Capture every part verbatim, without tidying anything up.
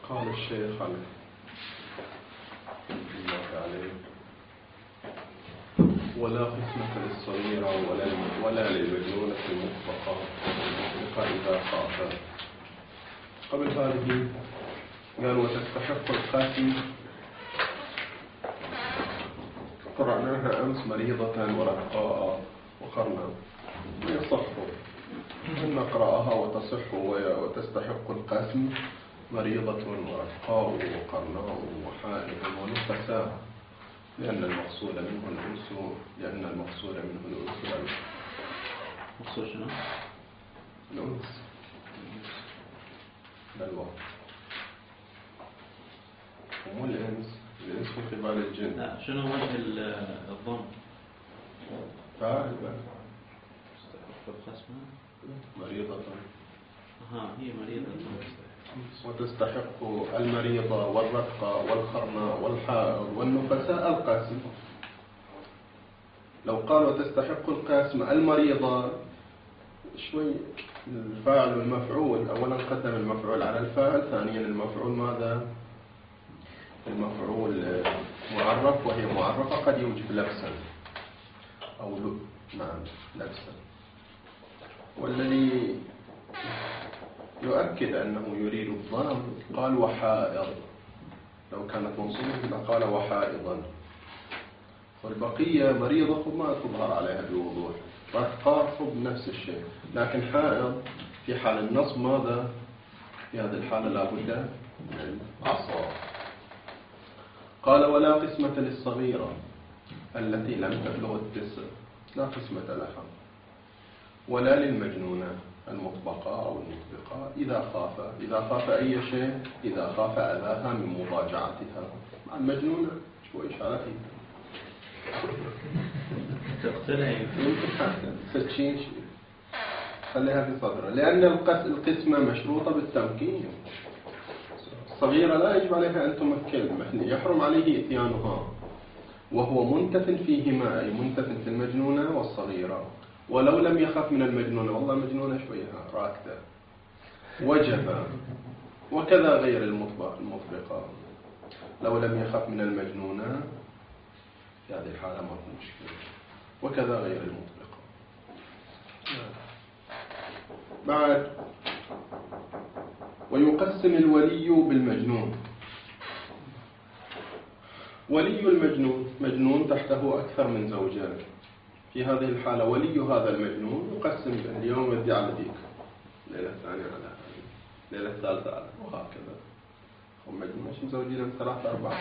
قال الشيخ عليه الله عليه ولا قسمة للصغيرة ولا ولا للمجنونة المطلقة إذا خافت. قبل هذه قال وتستحق القاسم، قرأناها أمس مريضة ورقاء وقرنا ويصح أن نقرأها وتصح وتستحق القاسم مريضة ورقاء وقرناء وحائض ونفساء، لأن المقصود منه الأنس لأن المقصود منه الأنس مقصود شنو؟ الأنس بالوقت ومو الأنس، الأنس في قبال الجن. لا، شنو وجه الضم؟ فاعل تستحق القسم مريضة. ها هي مريضة. وتستحق المريضة والرقة والخرناء والحائض والنفساء القاسم. لو قال وتستحق القاسم المريضة شوي الفاعل والمفعول، أولا قدم المفعول على الفاعل، ثانيا المفعول ماذا؟ المفعول معرف وهي معرفة قد يوجب لبسا أو لب نعم لبسا، والذي يؤكد أنه يريد الضم قال وحائض، لو كانت منصوبة لقال وحائضا، والبقية مريضة ما تظهر عليها بوضوح، رقاء نفس الشيء، لكن حائض في حال النصب ماذا؟ في هذه الحالة لا بد من العصا. قال ولا قسمة للصغيرة التي لم تبلغ التسع، لا قسمة لها، ولا للمجنونة المطبقة أو المطبقة إذا خاف، إذا خاف أي شيء، إذا خاف أذاها من مضاجعتها. مع المجنونة شوي شاركي تقتلها يمكن حتى ستشين شيء خليها في صدره، لأن القسمة مشروطة بالتمكين. الصغيرة لا يجب عليها أن تمكن، يحرم عليه إتيانها وهو منتف فيهما، أي منتف في المجنونة والصغيرة، ولو لم يخف من المجنونة، والله مجنونة شويها راكدة وجب، وكذا غير المطبقة لو لم يخف من المجنونة في هذه الحالة ما في مشكلة، وكذا غير المطبقة. بعد ويقسم الولي بالمجنون. ولي المجنون مجنون تحته أكثر من زوجان، في هذه الحالة ولي هذا المجنون يقسم به، اليوم يدي على ذيك، ليلة الثانية على هذه، ليلة الثالثة على وهكذا. هم مجنون مش مزوجين من ثلاثة أربعة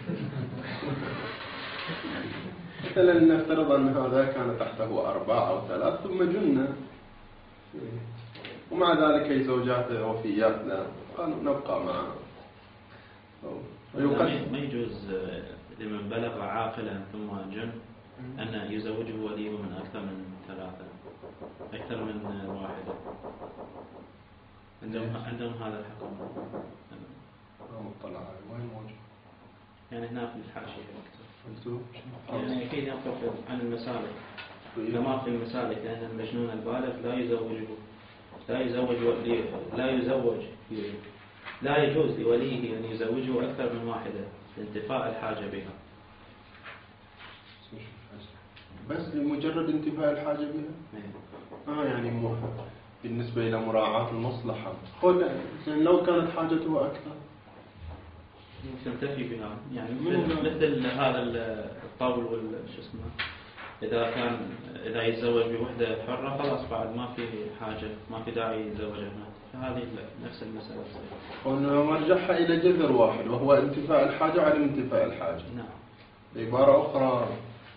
مثلا نفترض أن هذا كان تحته أربعة أو ثلاث ثم جن، ومع ذلك هي زوجاته وفيات له، قالوا نبقى معه. ما يجوز لمن بلغ عاقلا ثم جن أن يزوجه وليه من أكثر من ثلاثة، أكثر من واحدة، عندهم عندهم هذا الحكم. ما مطلع عليه وين موجود؟ يعني هنا في الحاشية يعني أكيد ينقل عن المسالك، كما في المسالك، لأن المجنون البالغ لا يزوجه لا يزوج لا يزوج لا يجوز لوليه أن يزوجه أكثر من واحدة لانتفاء الحاجة بها. بس لمجرد انتفاء الحاجة بها؟ آه يعني مو بالنسبة إلى مراعاة المصلحة. خذ لو كانت حاجته أكثر تنتفي بها، يعني مثل هذا الطول والش اسمه، إذا كان إذا يتزوج بوحدة حرة خلاص بعد ما في حاجة، ما في داعي يتزوجها، فهذه نفس المسألة. ونرجعها إلى جذر واحد وهو انتفاء الحاجة وعدم انتفاء الحاجة. نعم. بعبارة أخرى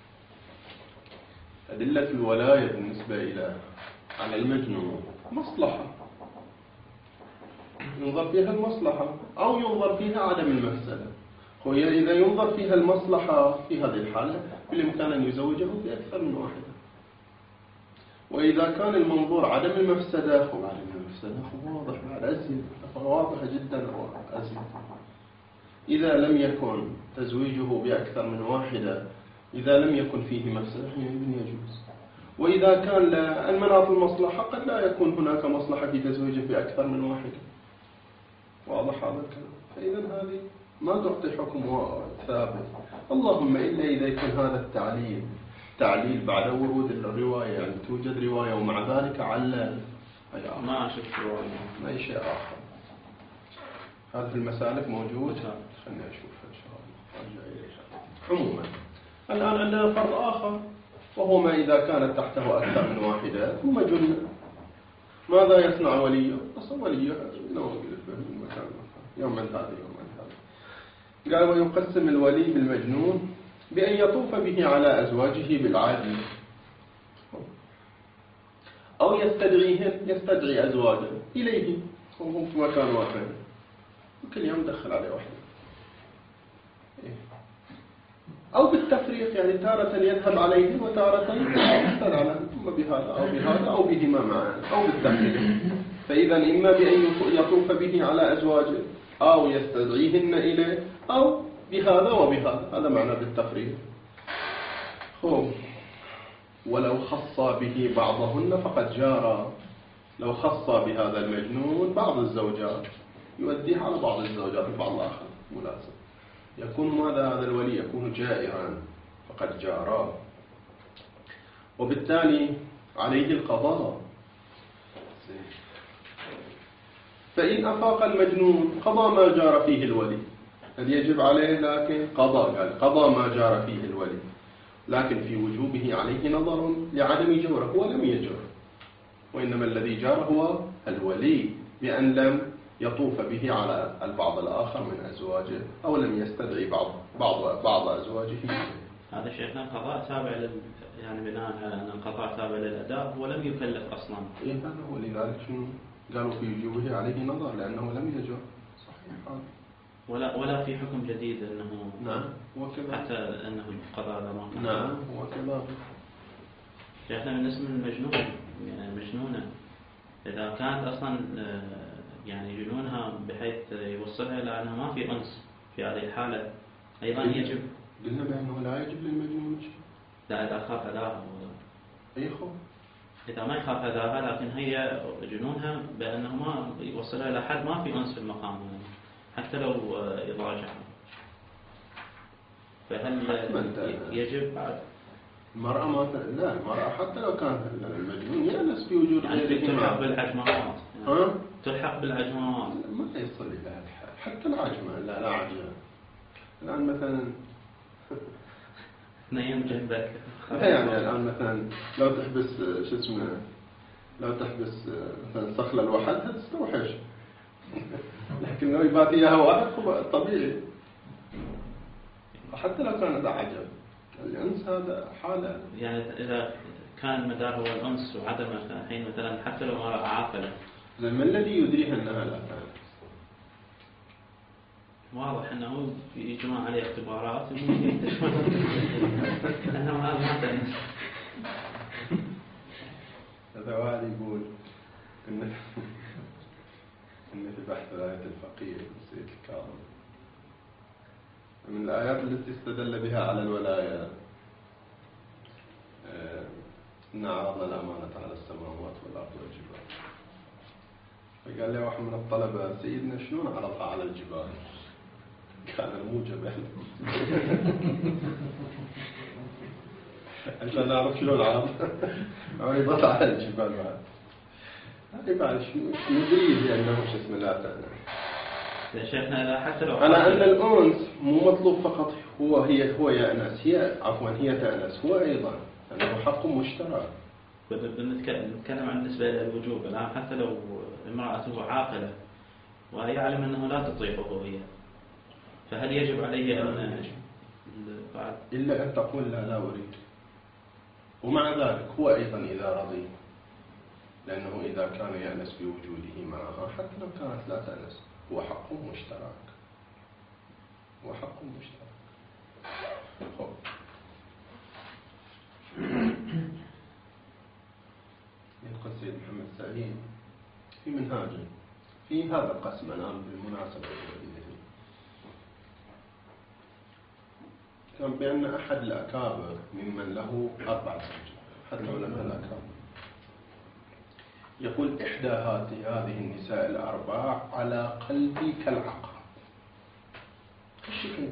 أدلة الولاية بالنسبة إلى على المجنون مصلحة، ينظر فيها المصلحة أو ينظر فيها عدم المفسدة. إذا ينظر فيها المصلحة في هذه الحالة بالإمكان أن يزوجه بأكثر من واحدة، وإذا كان المنظور عدم المفسدة هو عدم المفسدة هو واضح بعد أزيد، واضح جدا أزيد. إذا لم يكن تزويجه بأكثر من واحدة، إذا لم يكن فيه مفسدة حينئذ يجوز، وإذا كان المناط المصلحة قد لا يكون هناك مصلحة في تزويجه بأكثر من واحدة، واضح هذا الكلام؟ فإذا هذه ما تعطي حكم ثابت، اللهم إلا إذا يكون هذا التعليل تعليل بعد ورود الرواية، يعني توجد رواية ومع ذلك علل. ما أشوف رواية، ما أي شيء آخر. هذا في المسالك موجود، خلينا نشوفها إن شاء الله أرجع إليها. عموما الآن عندنا فرض آخر، وهو ما إذا كانت تحته أكثر من واحدة ثم جنة، ماذا يصنع وليه؟ أصلا وليه ينوقف من مكان يوم من هذا يوم من هذا. قال ويقسم الولي بالمجنون بأن يطوف به على أزواجه بالعادل، أو يستدعيهم يستدعي أزواجه إليه وهم في مكان واحد، وكل يوم دخل عليه واحدة. أو بالتفريق، يعني تارة يذهب عليه وتارة يستدعى على ثم بهذا أو بهذا أو بهما معا، أو بالتفريق. فإذا إما بأن يطوف به على أزواجه أو يستدعيهن إليه أو بهذا وبهذا، هذا معنى بالتفريق. خب ولو خص به بعضهن فقد جارى، لو خص بهذا المجنون بعض الزوجات يؤديه على بعض الزوجات البعض الآخر مناسب، يكون ماذا هذا الولي يكون جائرا فقد جارى، وبالتالي عليه القضاء. فإن أفاق المجنون قضى ما جار فيه الولي، هل يجب عليه؟ لكن قضى، قال قضى ما جار فيه الولي، لكن في وجوبه عليه نظر لعدم جوره، هو لم يجر، وإنما الذي جار هو الولي بأن لم يطوف به على البعض الآخر من أزواجه أو لم يستدعي بعض بعض بعض أزواجه. هذا شيخنا القضاء تابع لل يعني بناء على أن القضاء تابع للأداء ولم يكلف أصلا. إيه هذا هو، لذلك شنو قالوا في وجوبه عليه نظر لأنه لم يجر. صحيح هذا. ولا ولا في حكم جديد أنه نعم وكذا حتى أنه القضاء لا. نعم وكذا. شيخنا بالنسبة للمجنون، يعني المجنونة إذا كانت أصلا يعني جنونها بحيث يوصلها إلى أنه ما في أنس في هذه الحالة أيضا يجب. قلنا بأنه لا يجب للمجنون شيء. لا إذا خاف أذاها. أي خوف؟ إذا ما يخاف أذاها لكن هي جنونها بأنه ما يوصلها إلى حد ما في أنس في المقام حتى لو يضاجعها، فهل يجب بعد؟ المرأة ما لا المرأة حتى لو كان المجنون يأنس في وجود يعني تلحق بالعجمات، ها؟ تلحق بالعجمات ما يصل إلى هذا الحال، حتى العجمة لا لا عجمة. الآن مثلا نيم جنبك يعني الآن مثلا لو تحبس شو اسمه لو تحبس مثلا صخلة لوحدها تستوحش، لكن لو يبات إياها واحد طبيعي، حتى لو كان هذا عجب. الأنس هذا حالة، يعني إذا كان المدار هو الأنس وعدمه الحين مثلا حتى لو ما عاقله، لما الذي يدريها أنها لا تأنس؟ واضح أنه يجمع عليه اختبارات أنه ما تأنس. هذا واحد يقول إن إن في بحث آية الفقيه سيد الكاظم من الآيات التي استدل بها على الولاية إن عرضنا الأمانة على السماوات والأرض والجبال، فقال لي واحد من الطلبة سيدنا شلون عرضها على الجبال؟ كان الموجب عشان نعرف شلون عرضها عرضها على الجبال بعد. هذه بعد شنو ندري بأنه شو اسمه لا تأنس. يا شيخنا حتى لو على أن الأنس مو مطلوب فقط هو هي هو يأنس هي عفوا هي تأنس هو أيضا أنه حق مشترك. بنتكلم عن بالنسبة للوجوب الآن حتى لو امرأته عاقلة وهي يعلم أنه لا تطيقه هي، فهل يجب عليه أن بعد إلا أن تقول لا لا أريد، ومع ذلك هو أيضا إذا رضي، لأنه إذا كان يأنس بوجوده معها حتى لو كانت لا تأنس هو حق مشترك، هو حق مشترك. خب ينقل سيد محمد سعيد في منهاجه في هذا القسم الآن بالمناسبة كان بأن أحد الأكابر ممن له أربع زوجات، أحد العلماء الأكابر يقول إحدى هذه النساء الأربع على قلبي كالعقرب الشكل،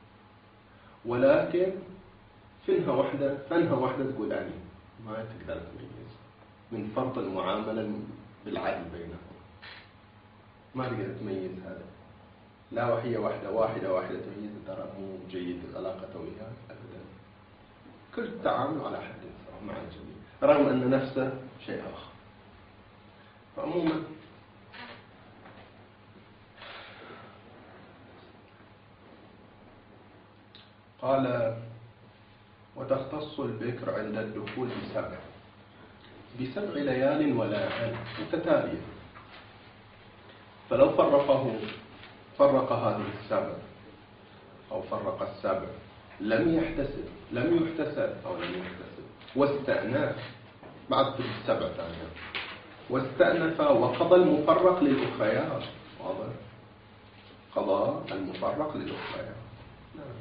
ولكن فنها واحدة فنها واحدة تقول أني ما تقدر تميز من فرط المعاملة بالعدل بينهم، ما تقدر تميز هذا. لا وهي واحدة واحدة واحدة تميز ترى مو جيد العلاقة وياها أبدا. كل التعامل على حد سواء مع الجميع رغم أن نفسه شيء آخر. فعموما قال وتختص البكر عند الدخول بسبع بسبع ليال ولا ألف متتالية، فلو فرقه فرق هذه السبع أو فرق السبع لم يحتسب لم يحتسب أو لم يحتسب واستأنف بعد السبع ثانية واستأنف وقضى المفرق للأخريات. واضح؟ قضى المفرق للأخريات. نعم.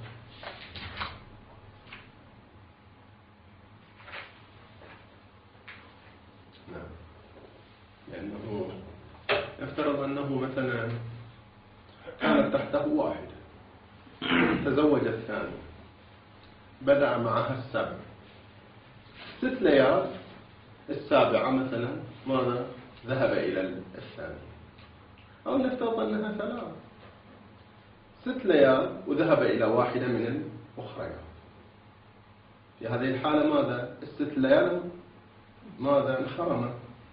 نعم. لأنه يفترض أنه مثلا كانت تحته واحدة تزوج الثاني بدأ معها السبع ست ليال، السابعة مثلا ماذا ذهب إلى الثاني، أو نفترض أنها ثلاث ست ليال وذهب إلى واحدة من الأخريات. في هذه الحالة ماذا الست ليال ماذا انخرمت.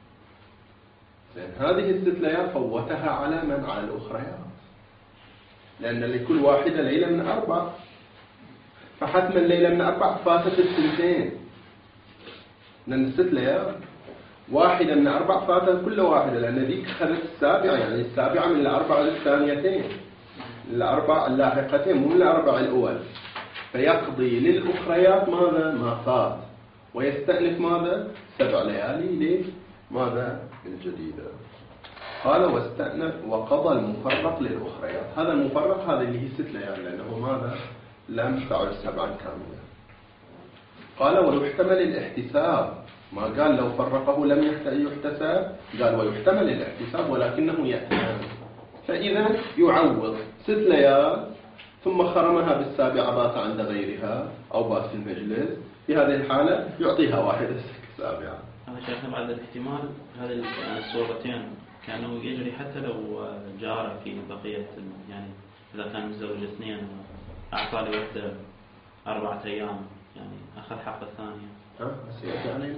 هذه الست ليال فوتها على من على الأخريات، لأن لكل واحدة ليلة من أربع، فحتما الليلة من أربع فاتت السنتين، لأن الست ليال واحدة من أربع فاتت كل واحدة، لأن ذيك أخذت السابعة، يعني السابعة من الأربع الثانيتين الأربع اللاحقتين مو من الأربع الأول، فيقضي للأخريات ماذا ما فات ويستأنف ماذا سبع ليالي ليه ماذا الجديدة. قال واستأنف وقضى المفرق للأخريات. هذا المفرق هذا اللي هي ست ليالي لأنه ماذا لم تعد سبعا كاملة. قال ويحتمل الاحتساب، ما قال لو فرقه لم يحتسب، قال ويحتمل الاحتساب ولكنه يأتي، فإذا يعوض ست ليال ثم خرمها بالسابعة بات عند غيرها أو بات في المجلس، في هذه الحالة يعطيها واحدة سابعة. هذا شيخنا بعد الاحتمال هذه الصورتين كانوا يجري حتى لو جار في بقية، يعني إذا كان متزوج اثنين أعطى لي واحدة أربعة أيام يعني أخذ حق الثانية. ها سيأتي علينا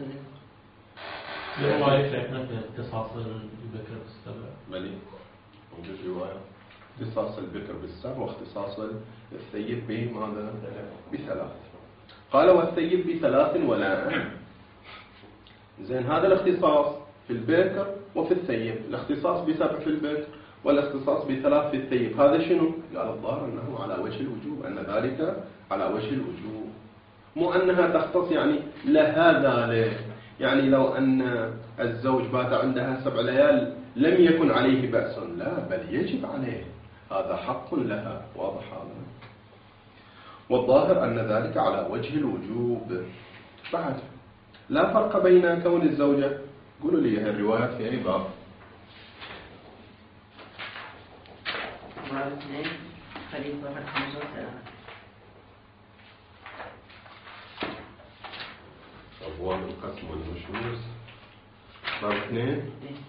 رواية شيخنا في اختصاص البكر بالسبع. بلي موجود رواية اختصاص البكر بالسبع واختصاص الثيب بماذا بثلاث. قال والثيب بثلاث ولا زين. هذا الاختصاص في البكر وفي الثيب، الاختصاص بسبع في البكر والاختصاص بثلاث في الثيب، هذا شنو؟ قال الظاهر أنه على وجه الوجوب، أن ذلك على وجه الوجوب، مو أنها تختص يعني لهذا له. يعني لو أن الزوج بات عندها سبع ليال لم يكن عليه بأس، لا بل يجب عليه، هذا حق لها. واضح هذا؟ والظاهر أن ذلك على وجه الوجوب. بعد لا فرق بين كون الزوجة، قولوا لي الروايات في أي باب؟ باب اثنين خليفة واحد خمسة وثلاثة. أبواب القسم والنشوز باب اثنين.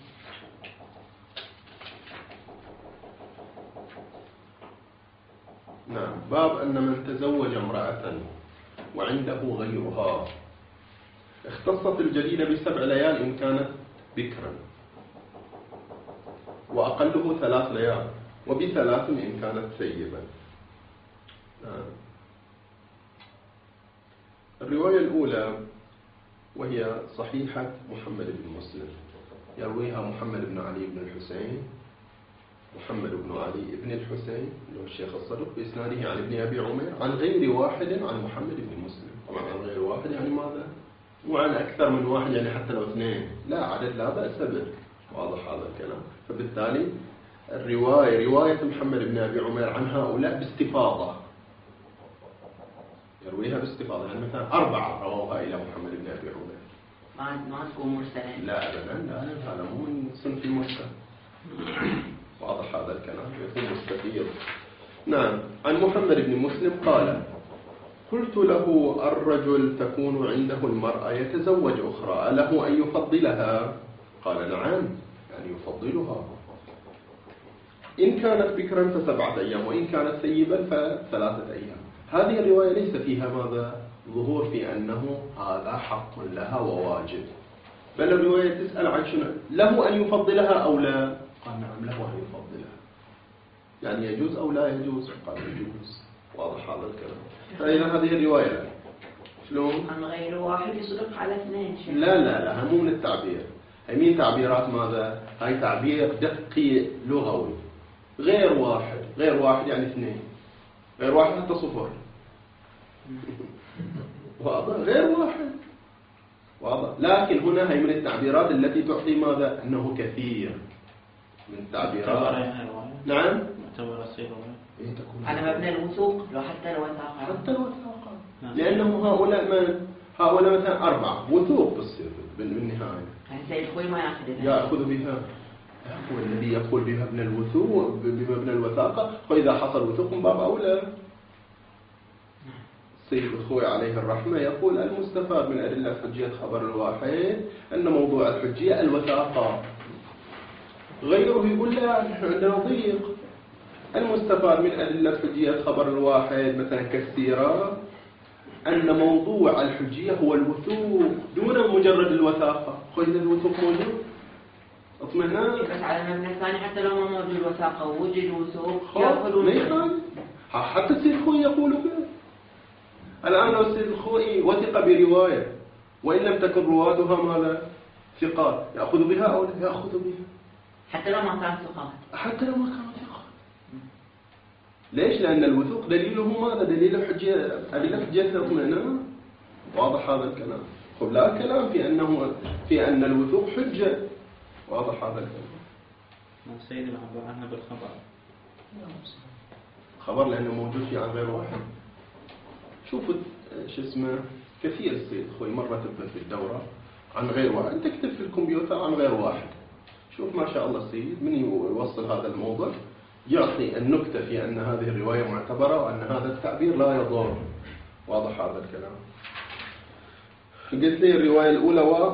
نعم. باب أن من تزوج امرأة وعنده غيرها اختصت الجديدة بسبع ليال إن كانت بكرا، وأقله ثلاث ليال، وبثلاث إن كانت ثيبا. نعم. الرواية الأولى وهي صحيحة محمد بن مسلم، يرويها محمد بن علي بن الحسين محمد بن علي بن الحسين اللي هو الشيخ الصدوق بإسناده عن ابن أبي عمير عن غير واحد عن محمد بن مسلم. طبعا عن غير واحد يعني ماذا؟ وعن أكثر من واحد يعني حتى لو اثنين لا عدد لا بأس به. واضح هذا الكلام؟ فبالتالي الرواية رواية محمد بن أبي عمير عن هؤلاء باستفاضة، يرويها باستفاضة، يعني مثلا أربعة رووها إلى محمد بن أبي عمير، ما ما تكون مرسلة. لا أبدا لا هذا مو من صنف المرسل. واضح هذا الكلام يكون مستفيض. نعم. عن محمد بن مسلم قال قلت له الرجل تكون عنده المرأة يتزوج أخرى أله أن يفضلها؟ قال نعم يعني يفضلها إن كانت بكرا فسبعة أيام وإن كانت ثيبا فثلاثة أيام. هذه الرواية ليس فيها ماذا ظهور في أنه هذا حق لها وواجب، بل الرواية تسأل عن شنو له أن يفضلها أو لا؟ قال نعم له أن يفضلها. يعني يجوز أو لا يجوز؟ قال يجوز. واضح هذا الكلام. فإذا هذه الرواية شلون؟ عن غير واحد يصدق على اثنين شيء. لا لا لا مو من التعبير. هي مين تعبيرات ماذا؟ هاي تعبير دقي لغوي. غير واحد، غير واحد يعني اثنين، غير واحد حتى صفر. واضح؟ غير واحد. واضح. لكن هنا هي من التعبيرات التي تعطي ماذا؟ أنه كثير من التعبيرات. نعم. معتبر الصيغة. إيه تكون على مبنى الوثوق لو حتى الوثاقة. حتى الوثاقة. لأنه هؤلاء من هؤلاء مثلا أربعة وثوق بالصيغة بالنهاية. سيد خوي ما يأخذ بها. يأخذ بها. هو الذي يقول بمبنى الوثوق بمبنى الوثاقة، فإذا حصل وثوق من باب أولى. السيد الخوي عليه الرحمة يقول المستفاد من أدلة حجية خبر الواحد أن موضوع الحجية الوثاقة. غيره يقول لا عندنا ضيق. المستفاد من أدلة حجية خبر الواحد مثلا كالسيرة أن موضوع الحجية هو الوثوق دون مجرد الوثاقة. خذ الوثوق موجود اطمئنان. بس على المبنى الثاني حتى لو ما موجود الوثاقة ووجد وثوق يأخذون. حتى السيد الخوي يقول به. الآن لو السيد الخوي وثق برواية وإن لم تكن رواتها ماذا؟ ثقات، يأخذ بها أو لا يأخذ بها؟ حتى لو ما كان ثقات. حتى لو ما كان ثقات. ليش؟ لأن الوثوق دليله ماذا؟ دليل حجية أدلة حجية الاطمئنان. واضح هذا الكلام. خب لا كلام في أنه في أن الوثوق حجة. واضح هذا الكلام. السيد العبر عنها بالخبر. خبر لأنه موجود في عن غير واحد. شوفوا شو اسمه كثير السيد خوي مرة تبت في الدورة عن غير واحد، تكتب في الكمبيوتر عن غير واحد. شوف ما شاء الله السيد من يوصل هذا الموضوع يعطي النكتة في أن هذه الرواية معتبرة وأن هذا التعبير لا يضر. واضح هذا الكلام. قلت لي الرواية الأولى و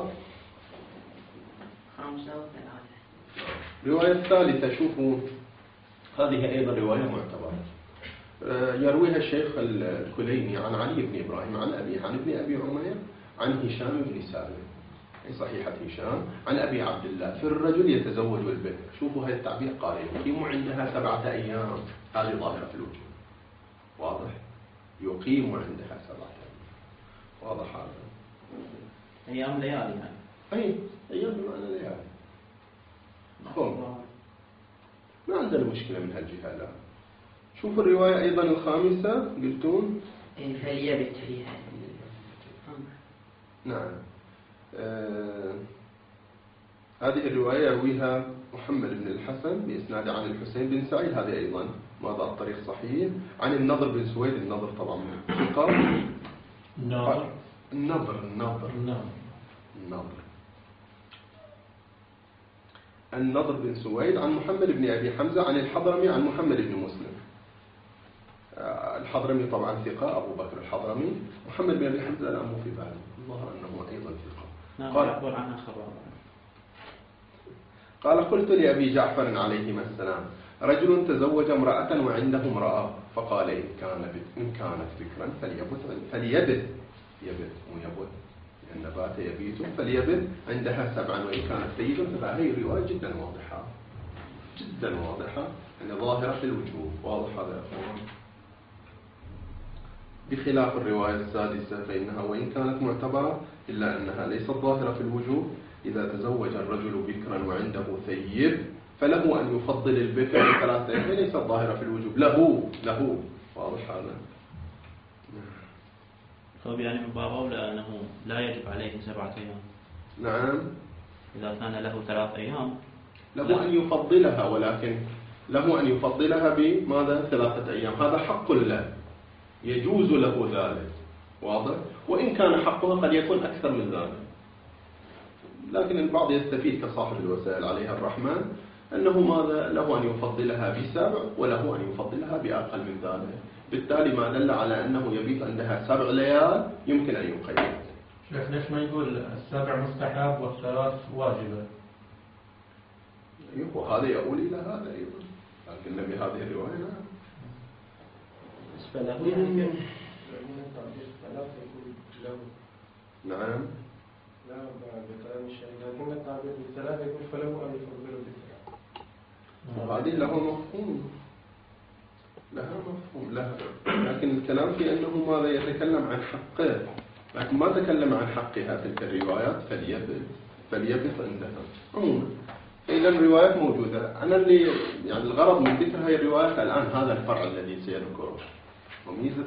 خمسة وثلاثة. الرواية الثالثة شوفوا هذه أيضا رواية معتبرة. يرويها الشيخ الكليني عن علي بن إبراهيم عن أبيه عن ابن أبي عمير عن هشام بن سالم في صحيحة هشام عن أبي عبد الله في الرجل يتزوج البكر. شوفوا هذا التعبير قال يقيم عندها سبعة أيام. هذه ظاهرة في الوجوب. واضح. يقيم عندها سبعة أيام. واضح هذا. أيام ليالي يعني. أي أيام بمعنى ليالي. خم. ما عندنا مشكلة من هالجهة لا. شوفوا الرواية أيضا الخامسة قلتون فليبت فيها. نعم. آه هذه الرواية يرويها محمد بن الحسن بإسناد عن الحسين بن سعيد. هذه أيضا ماذا الطريق صحيح عن النضر بن سويد. النضر طبعا ثقة. النضر النضر النضر النضر النضر بن سويد عن محمد بن أبي حمزة عن الحضرمي عن محمد بن مسلم. الحضرمي طبعا ثقة أبو بكر الحضرمي. محمد بن أبي حمزة لا مو في بالي الله أنه أيضا ثقة. قال أقول عنها خبر. قال قلت لأبي جعفر عليهما السلام رجل تزوج امرأة وعنده امرأة فقال إن كان إن كانت بكرا فليبت فليبت يبت ويبت لأن بات يبيت فليبت عندها سبعا وإن كانت ثيبا. فهي رواية جدا واضحة جدا واضحة يعني ظاهرة في الوجوب. واضح هذا يا أخوان. بخلاف الرواية السادسة فإنها وإن كانت معتبرة إلا أنها ليست ظاهرة في الوجوب. إذا تزوج الرجل بكرا وعنده ثيب فله أن يفضل البكر ثلاثة أيام ليست ظاهرة في الوجوب له له. واضح هذا. طيب يعني من باب أولى أنه لا يجب عليه سبعة أيام. نعم. إذا كان له ثلاث أيام له أن يفضلها ولكن له أن يفضلها بماذا ثلاثة أيام. هذا حق له يجوز له ذلك. واضح. وإن كان حقها قد يكون أكثر من ذلك. لكن البعض يستفيد كصاحب الوسائل عليها الرحمن أنه ماذا له أن يفضلها بسبع وله أن يفضلها بأقل من ذلك، بالتالي ما دل على أنه يبيت عندها سبع ليال يمكن أن يقيد. شيخ ليش ما يقول السبع مستحب والثلاث واجبة؟ أيوه وهذا يقول إلى هذا أيضا، لكن بهذه الرواية نعم. بالنسبة له يعني نعم. لا بكلام الشيخ، لكن التعبير بالثلاثة يقول فله أن يفضله بالثلاثة. هذه لها مفهوم، لها مفهوم لها، لكن الكلام في أنه ماذا يتكلم عن حقه، لكن ما تكلم عن حقها تلك الروايات فليبت فليبت عندها عموما. إذا الروايات موجودة. أنا اللي يعني الغرض من ذكر هذه الروايات الآن هذا الفرع الذي سيذكره، وميزة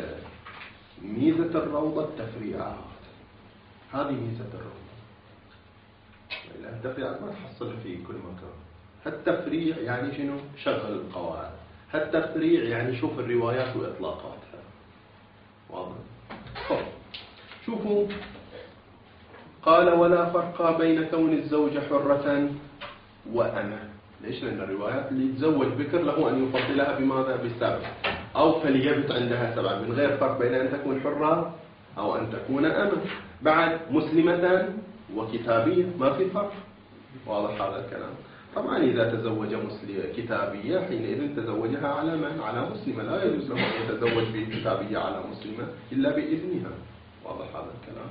ميزة الروضة التفريعات. هذه ميزة الروضة، التفريعات ما تحصلها في كل مكان. التفريع يعني شنو؟ شغل القواعد. التفريع يعني شوف الروايات وإطلاقاتها. واضح؟ طب شوفوا، قال ولا فرق بين كون الزوجة حرة وأمة. ليش؟ لأن الروايات اللي يتزوج بكر له أن يفضلها بماذا؟ بالسبع، أو فليبت عندها سبع، من غير فرق بين أن تكون حرة أو أن تكون أمة. بعد مسلمة وكتابية ما في فرق. واضح هذا الكلام؟ طبعا إذا تزوج مسلمة كتابية حينئذ تزوجها على من؟ على مسلمة. لا يجوز له أن يتزوج بكتابية على مسلمة إلا بإذنها. واضح هذا الكلام؟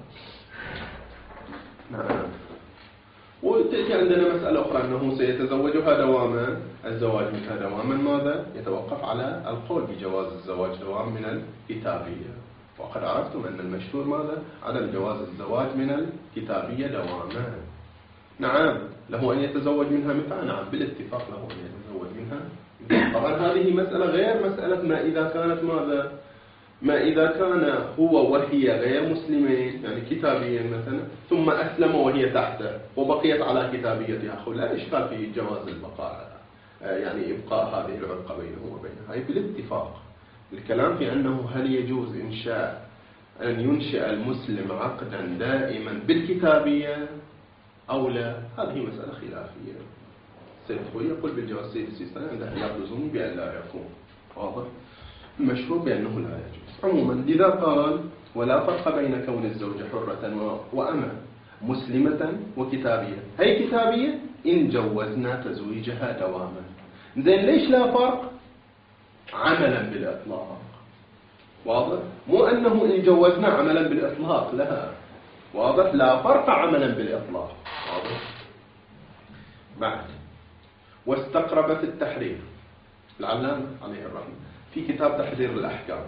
نعم. وتأتي عندنا مسألة أخرى أنه سيتزوجها دواما. الزواج منها دواما ماذا؟ يتوقف على القول بجواز الزواج دوام من الكتابية، وقد عرفتم أن المشهور ماذا؟ عدم جواز الزواج من الكتابية دواما. نعم له أن يتزوج منها متى؟ نعم بالاتفاق له أن يتزوج منها. طبعا هذه مسألة غير مسألة ما إذا كانت ماذا؟ ما إذا كان هو وهي غير مسلمين، يعني كتابيين مثلا، ثم أسلم وهي تحته وبقيت على كتابيتها، لا إشكال في جواز البقاء، يعني إبقاء هذه العلاقة بينه وبينها. هي بالاتفاق. الكلام في أنه هل يجوز إنشاء أن ينشئ المسلم عقدا دائما بالكتابية أو لا، هذه مسألة خلافية. سيد خوي يقول بالجواز، سيد السيستاني عنده يقصدون بأن لا يكون. واضح؟ المشهور بأنه لا يجوز. عموما لذا قال ولا فرق بين كون الزوجة حرة وأمة مسلمة وكتابية. هي كتابية إن جوزنا تزويجها دواما. زين ليش لا فرق؟ عملا بالإطلاق. واضح؟ مو أنه إن جوزنا عملا بالإطلاق، لا. واضح؟ لا فرق عملا بالإطلاق. واضح؟ بعد واستقرب في التحرير العلامة عليه الرحمة في كتاب تحرير الأحكام،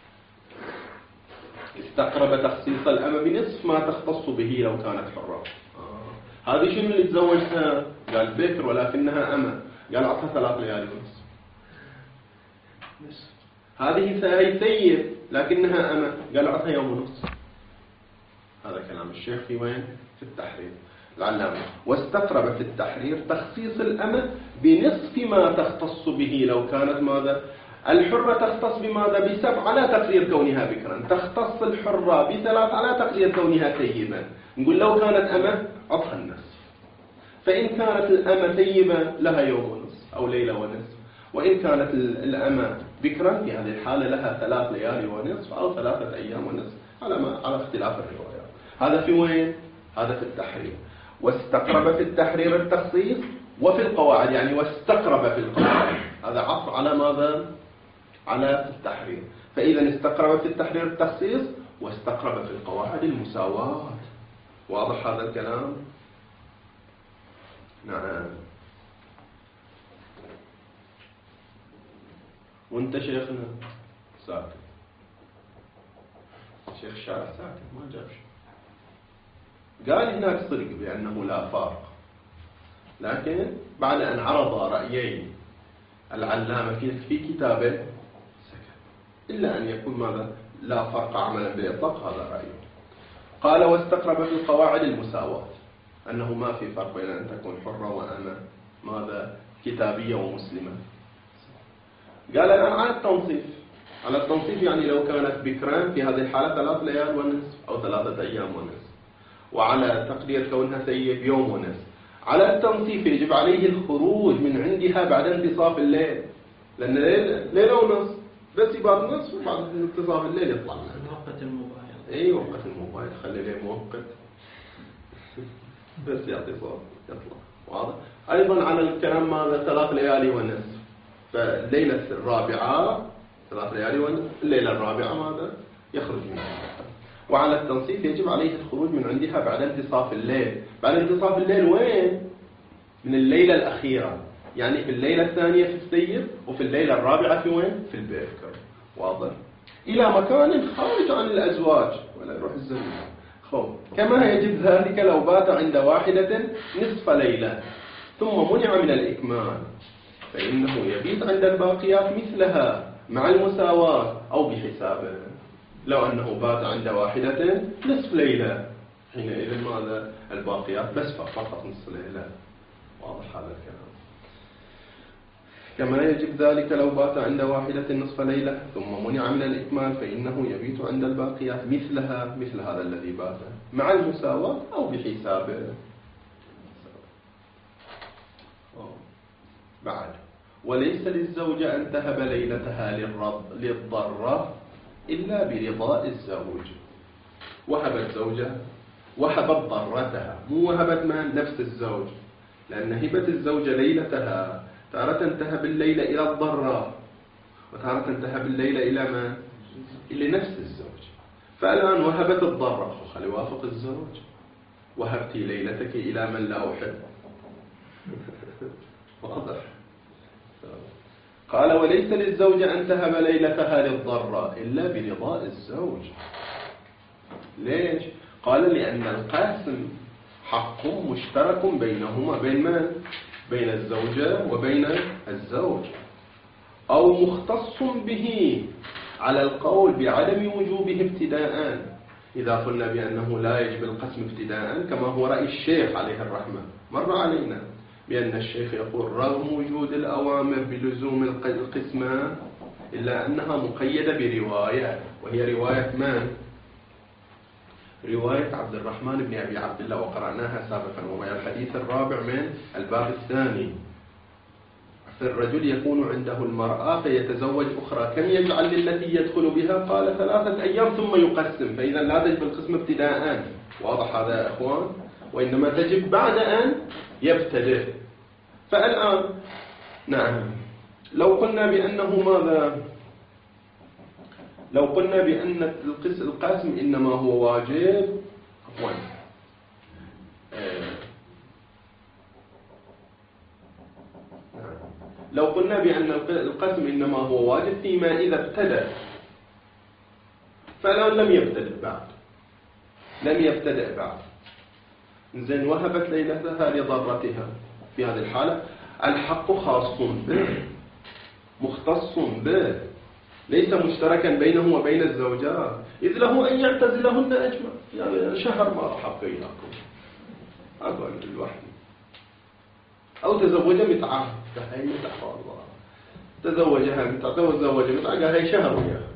استقرب تخصيص الأمة بنصف ما تختص به لو كانت حرة. آه. هذه شنو اللي تزوجها؟ قال بكر ولكنها أمة، قال أعطها ثلاث ليالي ونصف. هذه هي سيد لكنها أمة، قال أعطها يوم ونصف. هذا كلام الشيخ في وين؟ في التحرير العلامة. واستقرب في التحرير تخصيص الأمة بنصف ما تختص به لو كانت ماذا؟ الحرة تختص بماذا؟ بسبع على تقدير كونها بكرا، تختص الحرة بثلاث على تقدير كونها ثيبا. نقول لو كانت أمة عطها النصف، فإن كانت الأمة ثيبة لها يوم ونصف أو ليلة ونصف، وإن كانت الأمة بكرا في هذه الحالة لها ثلاث ليالي ونصف أو ثلاثة أيام ونصف على ما على اختلاف الروايات. هذا في وين؟ هذا في التحرير. واستقرب في التحرير التخصيص وفي القواعد، يعني واستقرب في القواعد، هذا عطف على ماذا؟ على التحرير. فإذا استقرب في التحرير التخصيص واستقرب في القواعد المساواة. واضح هذا الكلام؟ نعم. وانت شيخنا ساكت، شيخ الشارع ساكت ما جاب شيء. قال هناك صدق بأنه لا فرق، لكن بعد أن عرض رأيين العلامة في في كتابه سكت، إلا أن يكون ماذا؟ لا فرق عملا بالإطلاق، هذا رأيه. قال واستقرب في القواعد المساواة، أنه ما في فرق بين أن تكون حرة وأنا ماذا؟ كتابية ومسلمة. قال الآن على التنصيف، على التنصيف يعني لو كانت بكران في هذه الحالة ثلاث ليال ونصف أو ثلاثة أيام ونصف، وعلى تقدير كونها سيء بيوم ونصف. على التنصيف يجب عليه الخروج من عندها بعد انتصاف الليل، لأن ليلة ليلة ونصف بس يبقى نصف وبعد انتصاف الليل يطلع منها. وقت الموبايل. اي وقت الموبايل خلي ليه مؤقت بس يعطي صوت يطلع. واضح؟ أيضا على الكلام ماذا ثلاث ليالي ونصف، فالليلة الرابعة ثلاث ليالي ونصف، الليلة الرابعة ماذا يخرج منها. وعلى التنصيف يجب عليه الخروج من عندها بعد انتصاف الليل. بعد انتصاف الليل وين؟ من الليلة الأخيرة، يعني في الليلة الثانية في السير، وفي الليلة الرابعة في وين؟ في البيكر. واضح؟ إلى مكان خارج عن الأزواج ولا يروح الزمن. خب كما يجب ذلك لو بات عند واحدة نصف ليلة ثم منع من الإكمال، فإنه يبيت عند الباقيات مثلها مع المساواة أو بحسابه. لو أنه بات عند واحدة نصف ليلة حينئذ ماذا؟ الباقيات بس فقط نصف ليلة. واضح هذا الكلام؟ كما يجب ذلك لو بات عند واحدة نصف ليلة ثم منع من الإكمال، فإنه يبيت عند الباقيات مثلها مثل هذا الذي بات مع المساواة أو بحسابه. بعد وليس للزوجة أن تهب ليلتها للضرة إلا برضاء الزوج. وهبت زوجة وهبت ضرتها، مو وهبت من نفس الزوج، لأن هبة الزوجة ليلتها تارة تهب الليلة إلى الضرة وتارة تهب الليلة إلى ما؟ إلى نفس الزوج. فالآن وهبت الضرة، خلي وافق الزوج، وهبت ليلتك إلى من لا أحب. واضح؟ قال وليس للزوجة أن تهب ليلتها للضرة إلا برضاء الزوج. ليش؟ قال لأن القاسم حق مشترك بينهما، بين من؟ بين الزوجة وبين الزوج، أو مختص به على القول بعدم وجوبه ابتداء. إذا قلنا بأنه لا يجب القسم ابتداء كما هو رأي الشيخ عليه الرحمة، مر علينا بأن الشيخ يقول رغم وجود الأوامر بلزوم القسمة إلا أنها مقيدة برواية، وهي رواية من؟ رواية عبد الرحمن بن أبي عبد الله، وقرأناها سابقا، وهي الحديث الرابع من الباب الثاني. فالرجل يكون عنده المرأة فيتزوج أخرى، كم يجعل للتي يدخل بها؟ قال ثلاثة أيام ثم يقسم، فإذا لا تجب القسم ابتداء. واضح هذا يا أخوان؟ وإنما تجب بعد أن يبتدئ. فالآن نعم لو قلنا بأنه ماذا؟ لو قلنا بأن القسم إنما هو واجب، عفوا لو قلنا بأن القسم إنما هو واجب فيما إذا ابتدأ، فالآن لم يبتدئ بعد، لم يبتدئ بعد. زين وهبت ليلتها لضرتها، في هذه الحالة الحق خاص به مختص به، ليس مشتركا بينه وبين الزوجات، إذ له أن يعتزلهن أجمع. يعني شهر ما راح أبقيناكم أقول لوحدي، أو تزوج متعة، هي متعة والله تزوجها متعة، تزوج متعة قال هي شهر وياها،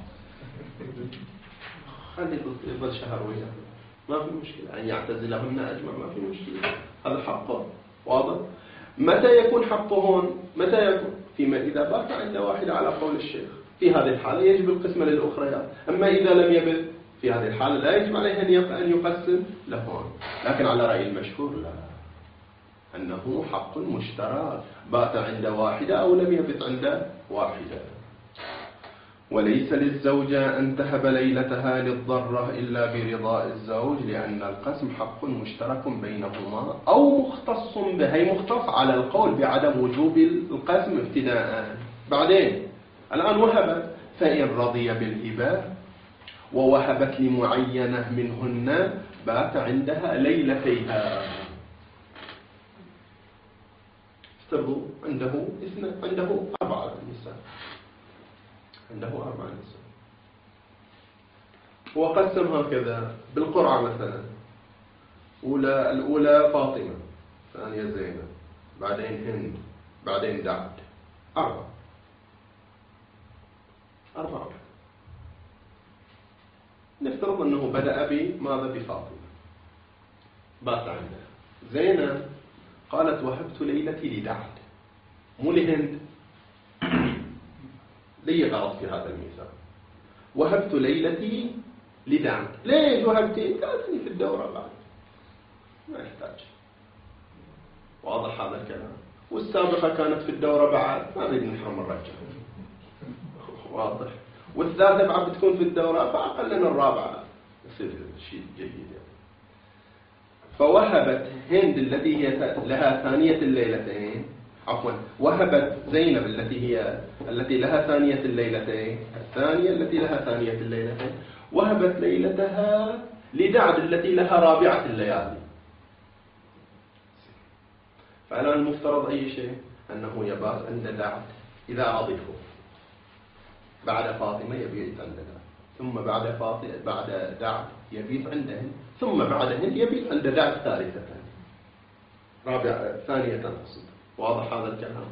خلي يظل شهر وياها ما في مشكلة، أن يعتزلهن أجمع ما في مشكلة، هذا حقه. واضح؟ متى يكون حقهن؟ متى يكون؟ فيما إذا بات عند واحدة على قول الشيخ، في هذه الحالة يجب القسمة للأخريات. أما إذا لم يبت في هذه الحالة لا يجب عليه أن يقسم لهون. لكن على رأي المشهور لا، أنه حق مشترك، بات عند واحدة أو لم يبت عند واحدة. وليس للزوجة أن تهب ليلتها للضرة إلا برضاء الزوج، لأن القسم حق مشترك بينهما أو مختص به، هي مختص على القول بعدم وجوب القسم ابتداء. بعدين الآن وهبت، فإن رضي بالهبة ووهبت لمعينة منهن بات عندها ليلتيها. افترضوا عنده اثنين، عنده أربعة نساء، عنده أربع نساء وقسم هكذا بالقرعة مثلا، أولى الأولى فاطمة، ثانية زينب، بعدين هند، بعدين دعد، أربعة أربعة. نفترض أنه بدأ بماذا؟ بفاطمة، بات عنده. زينب قالت وهبت ليلتي لدعد مو لهند. لي غلط في هذا المثال. وهبت ليلتي لدعد. ليش وهبتي؟ قالتني في الدورة بعد ما يحتاج. واضح هذا الكلام. والسابقة كانت في الدورة بعد ما نريد نحرم الرجل. واضح. والثالثة بعد بتكون في الدورة فأقل من الرابعة يصير شيء جيد يعني. فوهبت هند التي هي لها ثانية الليلتين، عفوا وهبت زينب التي هي التي لها ثانية الليلتين، الثانية التي لها ثانية الليلتين وهبت ليلتها لدعد التي لها رابعة الليالي. فالآن المفترض أي شيء أنه يبات عند دعد إذا أضيفه، بعد فاطمة يبيت عند دعد، ثم بعد فاطمة بعد دعد يبيت عند هند، ثم بعد هند يبيت عند دعد ثالثة رابعة ثانية تنقصد. واضح هذا الكلام؟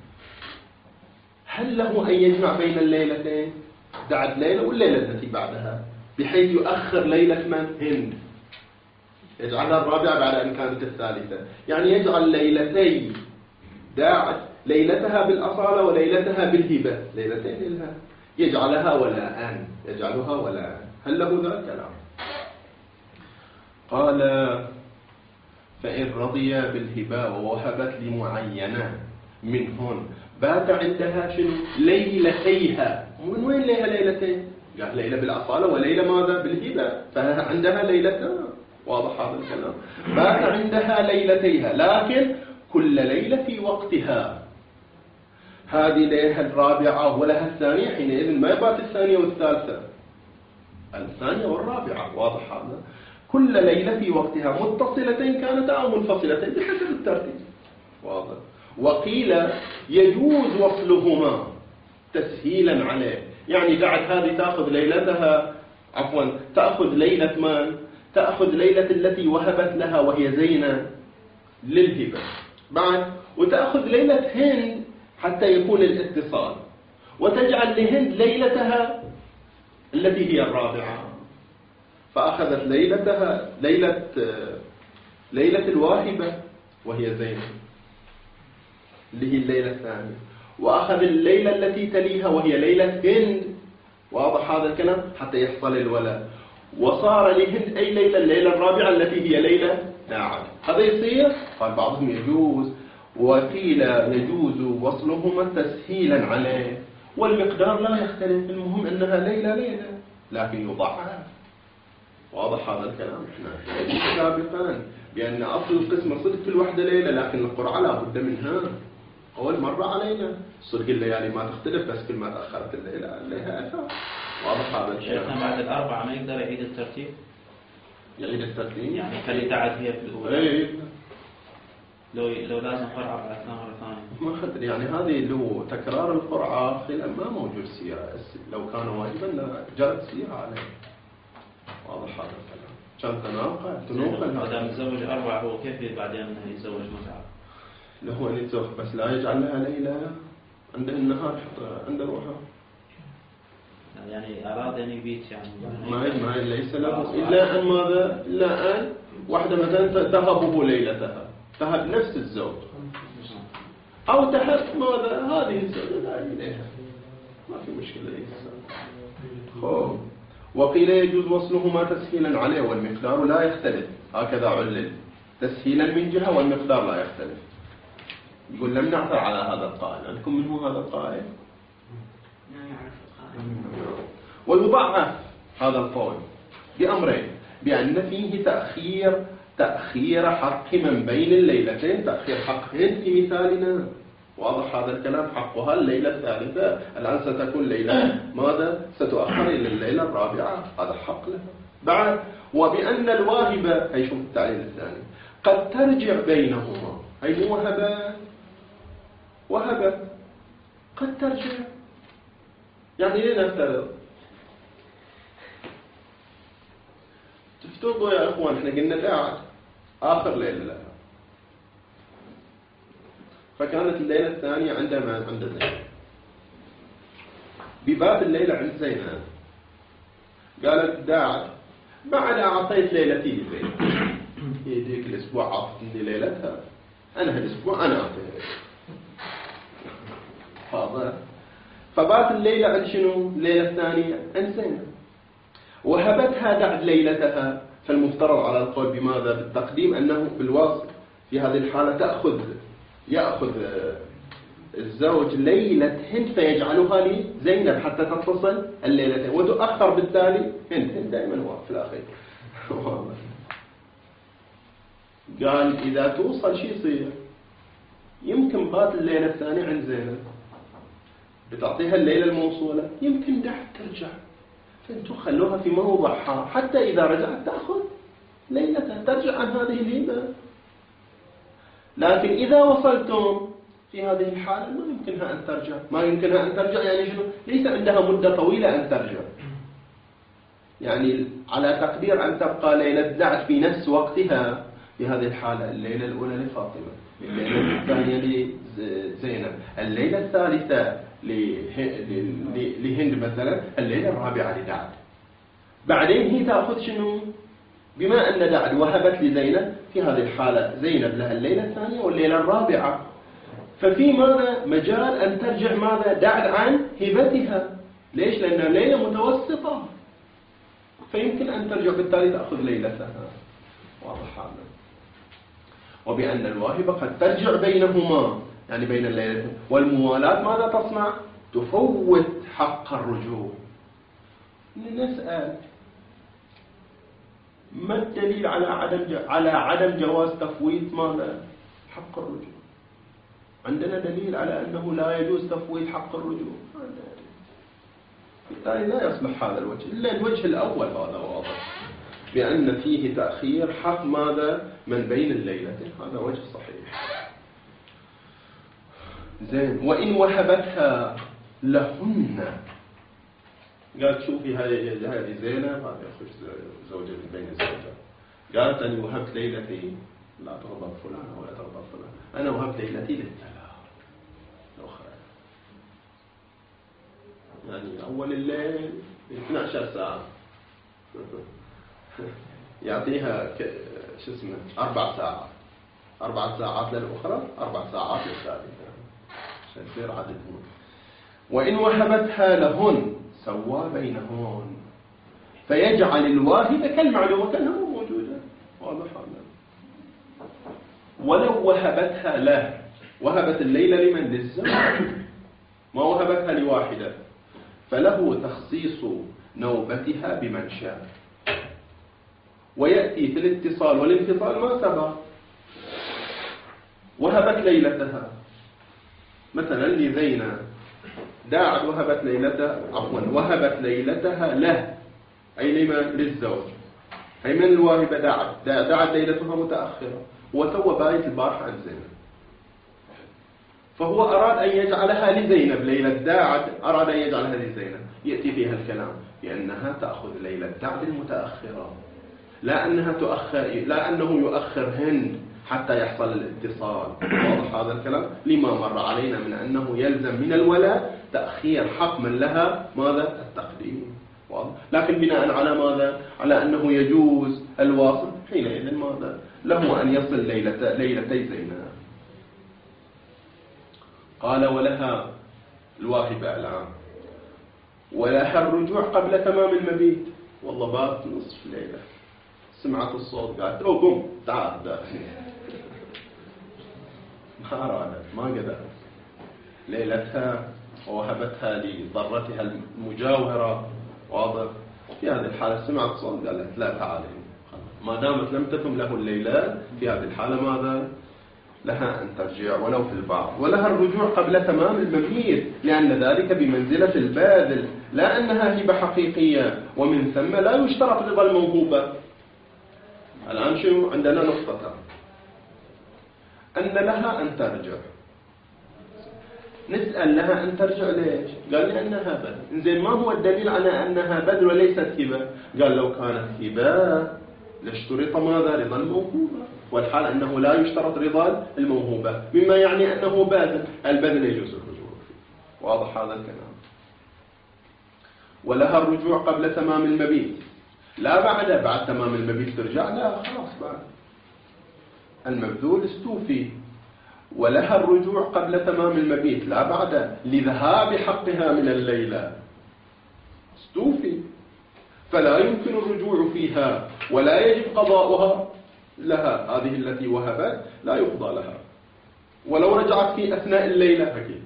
هل له أن يجمع بين الليلتين دعد ليلة والليلة التي بعدها بحيث يؤخر ليلة من؟ هند، يجعلها الرابعة بعد أن كانت الثالثة، يعني يجعل ليلتي داعت ليلتها بالأصالة وليلتها بالهبة، ليلتين لها يجعلها ولا أن يجعلها ولا أن. هل له ذا الكلام؟ قال فإن رضي بالهبة ووهبت لمعينة منهن بات عندها شنو؟ ليلتيها. من وين لها ليلتين؟ قال ليلة بالأصالة وليلة ماذا؟ بالهبة، فعندها ليلتان. واضح هذا الكلام؟ بات عندها ليلتيها لكن كل ليلة في وقتها. هذه لها الرابعة ولها الثانية، حينئذ ما يبات الثانية والثالثة، الثانية والرابعة. واضح هذا؟ كل ليلة في وقتها، متصلتين كانت أو منفصلتين بحسب الترتيب. واضح. وقيل يجوز وصلهما تسهيلا عليه، يعني بعد هذه تأخذ ليلتها عفوا تأخذ ليلة من؟ تأخذ ليلة التي وهبت لها وهي زينب للهبة بعد، وتأخذ ليلة هند حتى يكون الاتصال، وتجعل لهند ليلتها التي هي الرابعة. فأخذت ليلتها ليلة ليلة الواهبة وهي زينب اللي هي الليلة الثانية، وأخذ الليلة التي تليها وهي ليلة هند. واضح هذا الكلام؟ حتى يحصل الولد، وصار لهند أي ليلة الليلة الرابعة التي هي ليلة داعد. هذا يصير؟ قال بعضهم يجوز، وقيل يجوز وصلهما تسهيلا عليه، والمقدار لا يختلف، المهم أنها ليلة ليلة لكن يضعها. واضح هذا الكلام؟ احنا سابقا بأن أصل القسمة صدق في الوحدة ليلة، لكن القرعة لا بد منها أول مرة علينا. صدق الليالي ما تختلف، بس كل ما تأخرت الليلة عليها أثار. واضح هذا الكلام؟ بعد الأربعة ما يقدر يعيد الترتيب؟ يعيد الترتيب؟ يعني خلي تعد هي في الأولى. إيه. لو لو لازم قرعة بعد مرة ثانية. ما أدري يعني هذه لو تكرار القرعة خلال ما موجود سيرة، لو كان واجبا جرت سيرة عليه. واضح هذا الكلام؟ كان تناقل تنوقل. هذا متزوج أربعة هو كيف بعدين أنه يتزوج متعة؟ له أن يتزوج بس لا يجعل لها ليلة عند النهار حتى عند روحها. يعني أراد أن يبيت يعني. ما ما ليس له إلا أن ماذا؟ إلا أن واحدة مثلا تهبه ليلتها، تهب نفس الزوج، أو تهب ماذا؟ هذه الزوجة لا إليها، ما في مشكلة. خب. وقيل يجوز وصلهما تسهيلا عليه والمقدار لا يختلف، هكذا علل، تسهيلا من جهة والمقدار لا يختلف. يقول لم نعثر على هذا القائل، عندكم من هو هذا القائل؟ لا يعرف القائل. ويضعف هذا القول بأمرين، بأن فيه تأخير تأخير حق من بين الليلتين، تأخير حق هند في مثالنا. واضح هذا الكلام؟ حقها الليلة الثالثة، الآن ستكون ليلة ماذا؟ ستؤخر إلى الليلة الرابعة، هذا حق لها بعد. وبأن الواهبة، هي شوف التعليل الثاني، قد ترجع بينهما، هي مو وهبة وهبة قد ترجع، يعني لنفترض تفترضوا يا أخوان احنا قلنا داعت آخر ليلة لها، فكانت الليلة الثانية عندها ما عند زينب، بباب الليلة عند زينب قالت داعت بعد أعطيت ليلتي لزينب هي ذيك الأسبوع عاطتني ليلتها، أنا هالأسبوع أنا أعطيها واضح. فبات الليلة عند شنو؟ الليلة الثانية عند زينب، وهبتها بعد ليلتها. فالمفترض على القول بماذا؟ بالتقديم، أنه بالواصل في هذه الحالة تأخذ يأخذ الزوج ليلة هند فيجعلها لزينب حتى تتصل الليلتين، وتؤخر بالتالي هند. هند دائما هو في الأخير. قال إذا توصل شيء يصير، يمكن بات الليلة الثانية عند زينب بتعطيها الليلة الموصولة، يمكن دحت ترجع، فانتوا خلوها في موضعها حتى إذا رجعت تأخذ ليلتها ترجع عن هذه الليلة. لكن إذا وصلتم في هذه الحالة ما يمكنها أن ترجع. ما يمكنها أن ترجع يعني شنو؟ ليس عندها مدة طويلة أن ترجع، يعني على تقدير أن تبقى ليلة دعت في نفس وقتها. في هذه الحالة الليلة الأولى لفاطمة، الليلة الثانية لزينب، الليلة الثالثة لهند مثلا، الليلة الرابعة لدعد. بعدين هي تأخذ شنو؟ بما أن دعد وهبت لزينب، في هذه الحالة زينب لها الليلة الثانية والليلة الرابعة، ففي ماذا؟ مجال أن ترجع ماذا؟ دعد عن هبتها. ليش؟ لأنها ليلة متوسطة، فيمكن أن ترجع بالتالي تأخذ ليلتها. واضح هذا. وبأن الواهبة قد ترجع بينهما، يعني بين الليلتين، والموالاة ماذا تصنع؟ تفوت حق الرجوع. نسأل ما الدليل على عدم على عدم جواز تفويت ماذا؟ حق الرجوع. عندنا دليل على أنه لا يجوز تفويت حق الرجوع، بالتالي لا يصلح هذا الوجه إلا الوجه الأول. هذا واضح بأن فيه تأخير حق ماذا؟ من بين الليلتين، هذا وجه صحيح. زين. وإن وهبتها لهن، قالت شوفي هذه زينب، هذه أخوش زوجة من بين الزوجات، قالت أني وهبت ليلتي، لا تغضب فلان ولا تغضب فلان، أنا وهبت ليلتي للثلاث الأخرى، يعني أول الليل اثنتي عشرة ساعة يعطيها شو اسمه أربع ساعات، أربع ساعات للأخرى، أربع ساعات للثالثة، عشان يصير عددهم. وإن وهبتها لهن سوى بينهن، فيجعل الواهب كالمعلومة كأنها موجودة. واضح هذا. ولو وهبتها له، وهبت الليلة لمن؟ للزوج، ما وهبتها لواحدة، فله تخصيص نوبتها بمن شاء. ويأتي في الاتصال والانفصال ما سبق. وهبت ليلتها مثلا لزينب، داعت وهبت ليلتها، عفوا وهبت ليلتها له، أي لمن؟ للزوج. أي من الواهبة داعت داعت ليلتها متأخرة، وتو بايت البارحة عن زينب، فهو أراد أن يجعلها لزينب. ليلة داعت أراد أن يجعلها لزينب، يأتي فيها الكلام بأنها تأخذ ليلة داعت المتأخرة، لا أنها تؤخر، لا أنه يؤخر هند حتى يحصل الاتصال. واضح هذا الكلام؟ لما مر علينا من أنه يلزم من الولاء تأخير حق من لها ماذا؟ التقديم. واضح. لكن بناء على ماذا؟ على أنه يجوز الواصل، حينئذ ماذا؟ له أن يصل ليلة ليلتي زينب. قال ولها الواهبة الآن ولها الرجوع قبل تمام المبيت. والله بات نصف ليلة، سمعت الصوت قالت أو قم تعال داخل، ما أرادت، ما قدرت ليلتها ووهبتها لضرتها المجاورة. واضح. في هذه الحالة سمعت صوت قالت لا تعالي، ما دامت لم تتم له الليلة، في هذه الحالة ماذا؟ لها أن ترجع ولو في البعض. ولها الرجوع قبل تمام المبيت، لأن ذلك بمنزلة الباذل، لا أنها هبة حقيقية، ومن ثم لا يشترط رضا الموهوبة. الآن شو عندنا؟ نقطة أن لها أن ترجع. نسأل لها أن ترجع ليش؟ قال لأنها بذل. إنزين ما هو الدليل على أنها بذل وليست هبة؟ قال لو كانت هبة لاشترط ماذا؟ رضا الموهوبة، والحال أنه لا يشترط رضا الموهوبة، مما يعني أنه باذل. البذل يجوز الرجوع فيه. واضح هذا الكلام. ولها الرجوع قبل تمام المبيت، لا بعد بعد تمام المبيت ترجع، لا خلاص بعد المبذول استوفي، ولها الرجوع قبل تمام المبيت لا بعد، لذهاب حقها من الليلة استوفي، فلا يمكن الرجوع فيها ولا يجب قضاؤها لها. هذه التي وهبت لا يقضى لها، ولو رجعت في أثناء الليلة أكيد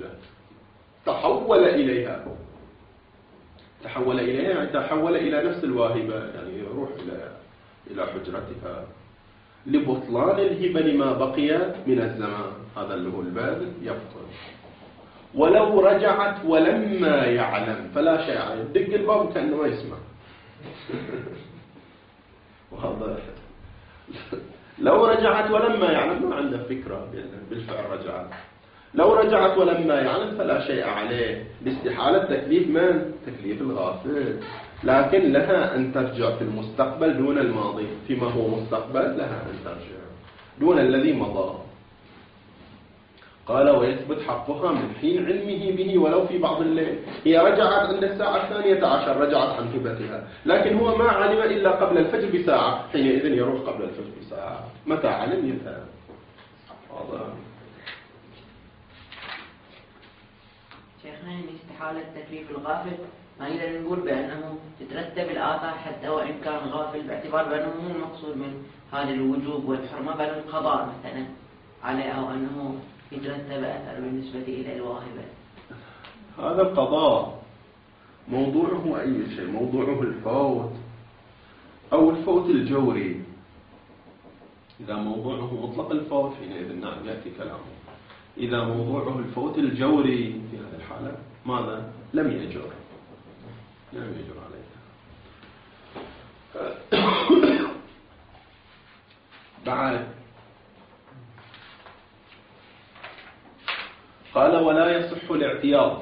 تحول إليها تحول إليها يعني تحول إلى نفس الواهبة، يعني يروح إلى إلى حجرتها لبطلان الهبة لما بقي من الزمان. هذا اللي هو الباذل يبطل. ولو رجعت ولما يعلم فلا شيء عليه، دق الباب كأنه ما يسمع. وهذا لو رجعت ولما يعلم ما عنده فكرة بالفعل رجعت. لو رجعت ولما يعلم فلا شيء عليه، باستحالة تكليف من؟ تكليف الغافل. لكن لها أن ترجع في المستقبل دون الماضي، فيما هو مستقبل لها أن ترجع دون الذي مضى. قال ويثبت حقها من حين علمه به ولو في بعض الليل. هي رجعت عند الساعة الثانية عشر، رجعت عن هبتها، لكن هو ما علم إلا قبل الفجر بساعة، حينئذ يروح قبل الفجر بساعة. متى علم يذهب. هذا شيخنا من استحالة تكليف الغافل ما نقدر نقول بأنه تترتب الآثار حتى وإن كان غافل، باعتبار بأنه مو المقصود من هذا الوجوب والحرمة بل القضاء مثلا عليه، أو أنه يترتب أثر بالنسبة إلى الواهبة. هذا القضاء موضوعه أي شيء، موضوعه الفوت أو الفوت الجوري. إذا موضوعه مطلق الفوت حينئذ نعم يأتي كلامه. إذا موضوعه الفوت الجوري في هذه الحالة ماذا؟ لم يجر لم يجر عليها. بعد قال ولا يصح الاعتياض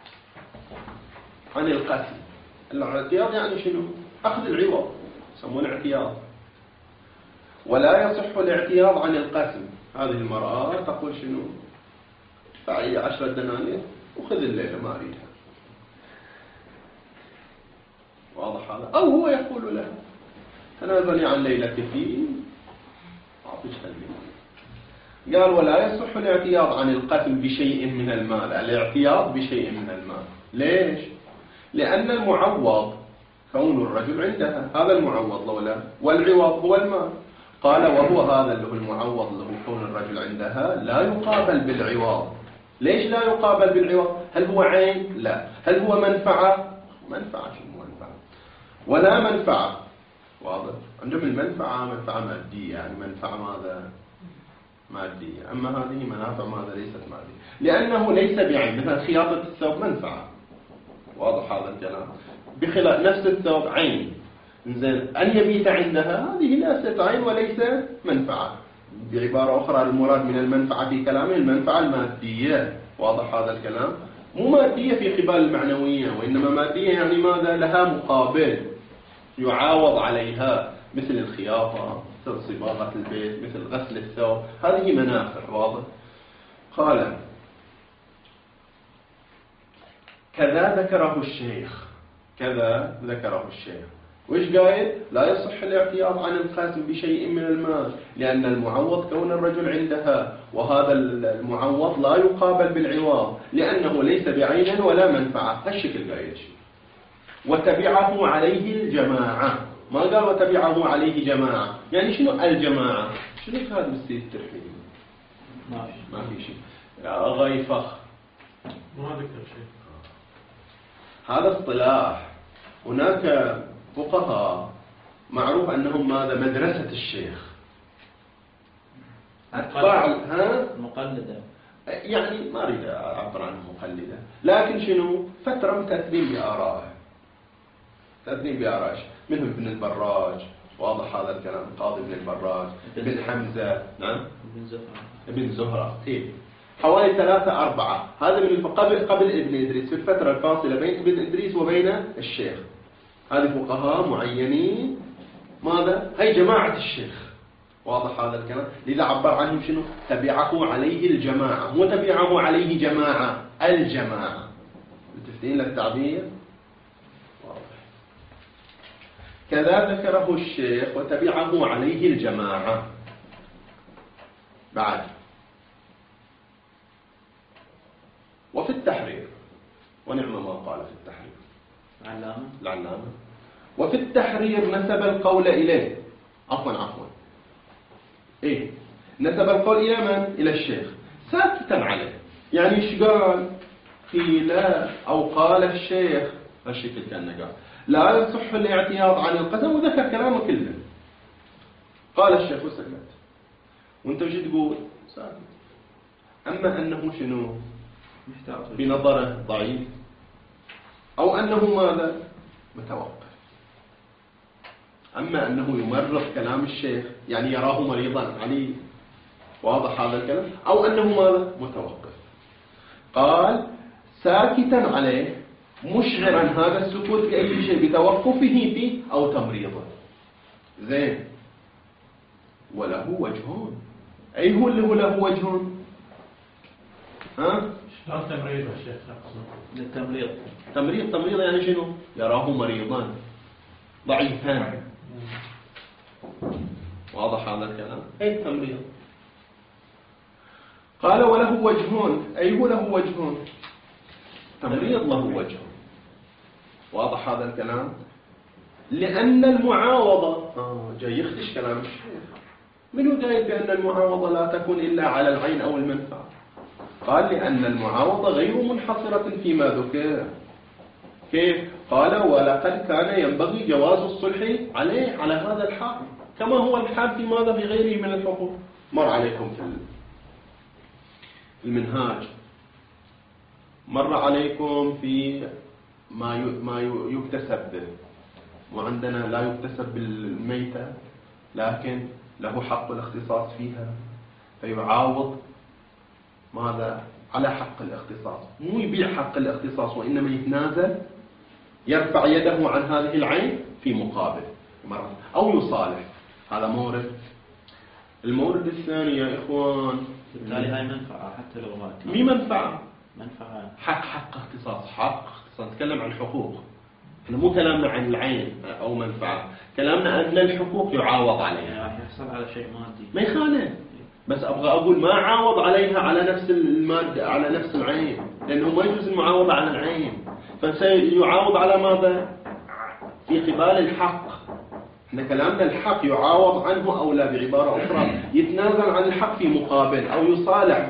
عن القتل. الاعتياض يعني شنو؟ أخذ العوض، يسمونه اعتياض. ولا يصح الاعتياض عن القتل. هذه المرأة تقول شنو؟ فعي عشرة دنانير وخذ الليلة ما أريدها. واضح هذا؟ أو هو يقول له تنازلي عن ليلتك في أعطيش الليلة. قال ولا يصح الاعتياض عن القتل بشيء من المال. الاعتياض بشيء من المال ليش؟ لأن المعوض كون الرجل عندها، هذا المعوض لولا، والعوض هو المال. قال وهو هذا اللي هو المعوض اللي هو كون الرجل عندها لا يقابل بالعوض. ليش لا يقابل بالعوض؟ هل هو عين؟ لا. هل هو منفعة؟ منفعة شنو منفعة؟ ولا منفعة. واضح؟ عندهم المنفعة منفعة مادية، يعني منفعة ماذا؟ مادية. أما هذه منافع ماذا؟ ليست مادية، لأنه ليس بعين. مثلا خياطة الثوب منفعة. واضح هذا الكلام؟ بخلاف نفس الثوب عين. إنزين أن يبيت عندها هذه ليست عين وليس منفعة. بعبارة أخرى المراد من المنفعة في كلامه المنفعة المادية. واضح هذا الكلام؟ مو مادية في قبال المعنوية، وإنما مادية يعني ماذا؟ لها مقابل يعاوض عليها، مثل الخياطة، مثل صباغة البيت، مثل غسل الثوب. هذه منافع. واضح؟ قال كذا ذكره الشيخ، كذا ذكره الشيخ. وإيش قايل؟ لا يصح الاعتياض عن القاسم بشيء من المال، لأن المعوض كون الرجل عندها، وهذا المعوض لا يقابل بالعوض لأنه ليس بعين ولا منفعة. هالشكل قايل شيء. وتبعه عليه الجماعة. ما قال وتبعه عليه جماعة، يعني شنو الجماعة؟ شنو هذا بالسيد الترحيل؟ ما في ما في شيء. غيفخ ما ذكر شيء. هذا اصطلاح. هناك فقهاء معروف أنهم ماذا؟ مدرسة الشيخ، أتباع ها؟ مقلدة، يعني ما أريد أعبر عنه مقلدة، لكن شنو؟ فترة تثنين بآرائه، تثنين بآرائه، منهم ابن البراج. واضح هذا الكلام؟ قاضي ابن البراج، ابن حمزة، نعم، ابن زهرة، ابن زهرة. إيه، حوالي ثلاثة أربعة. هذا من قبل قبل ابن إدريس، في الفترة الفاصلة بين ابن إدريس وبين الشيخ. هذه فقهاء معينين ماذا؟ هي جماعة الشيخ. واضح هذا الكلام؟ لذا عبر عنهم شنو؟ تبعه عليه الجماعة، مو تبعه عليه جماعة، الجماعة. متفتين للتعبير؟ واضح. كذا ذكره الشيخ وتبعه عليه الجماعة. بعد. وفي التحرير، ونعم ما قال في التحرير العلامة العلامة، وفي التحرير نسب القول إليه، عفوا عفوا إيه نسب القول إلى من؟ إلى الشيخ ساكتا عليه. يعني إيش قال؟ قيل أو قال الشيخ هالشكل كان قال لا يصح الاعتياض عن القسم، وذكر كلامه كله. قال الشيخ وسكت، وانت وش تقول؟ ساكت. أما أنه شنو؟ بنظره ضعيف، أو أنه ماذا؟ متوقف. أما أنه يمرض كلام الشيخ، يعني يراه مريضا عليه، واضح هذا الكلام، أو أنه ماذا؟ متوقف. قال ساكتا عليه مشعرا هذا السكوت بأي شيء؟ بتوقفه فيه أو تمريضه. زين، وله وجهون. أي هو اللي هو له وجهون؟ ها؟ شلون تمريض الشيخ أقصد؟ للتمريض. تمريض تمريض يعني شنو؟ يراه مريضا ضعيفا. واضح هذا الكلام؟ أي تمريض. قال وله وجهون. أي هو له وجهون؟ تمريض له وجه. واضح هذا الكلام؟ لأن المعاوضة آه جاي يخدش كلام الشيخ. منو قايل بأن المعاوضة لا تكون إلا على العين أو المنفعة؟ قال لأن المعاوضة غير منحصرة فيما ذكر. كيف؟ قال ولقد كان ينبغي جواز الصلح عليه على هذا الحال، كما هو الحال في ماذا؟ في غيره من الحقوق. مر عليكم في المنهاج، مر عليكم في ما ما يكتسب به، وعندنا لا يكتسب بالميتة لكن له حق الاختصاص فيها، فيعاوض ماذا؟ على حق الاختصاص، مو يبيع حق الاختصاص وإنما يتنازل، يرفع يده عن هذه العين في مقابل مرة، أو يصالح. هذا مورد. المورد الثاني يا إخوان، بالتالي هاي منفعة حتى لو ما مي منفعة، منفعة حق حق اختصاص، حق اختصاص. نتكلم عن حقوق، احنا مو كلامنا عن العين أو منفعة، كلامنا أن الحقوق يعاوض عليها. يعني راح يحصل على شيء مادي ما يخالف، بس أبغى أقول ما عاوض عليها على نفس المادة، على نفس العين، لأنه ما يجوز المعاوضة على العين، فسيعاوض على ماذا؟ في قبال الحق. احنا كلامنا الحق يعاوض عنه أو لا، بعبارة أخرى يتنازل عن الحق في مقابل، أو يصالح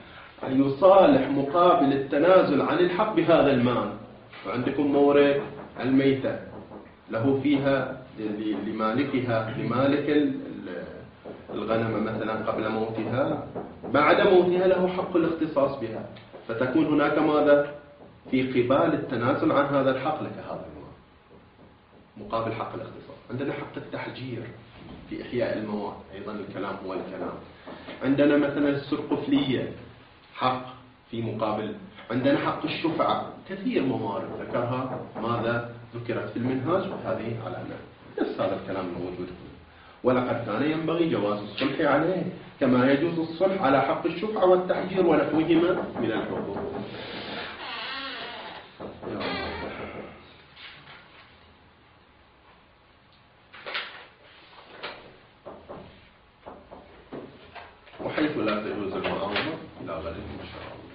يصالح مقابل التنازل عن الحق بهذا المال. وعندكم مورد الميتة له فيها لمالكها، لمالك الغنم مثلا قبل موتها، بعد موتها له حق الاختصاص بها، فتكون هناك ماذا؟ في قبال التنازل عن هذا الحق لك هذا المال مقابل حق الاختصاص. عندنا حق التحجير في إحياء المواد، أيضا الكلام هو الكلام. عندنا مثلا السرقفلية حق في مقابل. عندنا حق الشفعة، كثير موارد ذكرها ماذا؟ ذكرت في المنهاج، وهذه على نفس هذا الكلام الموجود. ولقد كان ينبغي جواز الصلح عليه كما يجوز الصلح على حق الشفعة والتحجير ونحوهما من الحقوق. وحيث لا تجوز المعاوضة إلى غد إن شاء الله.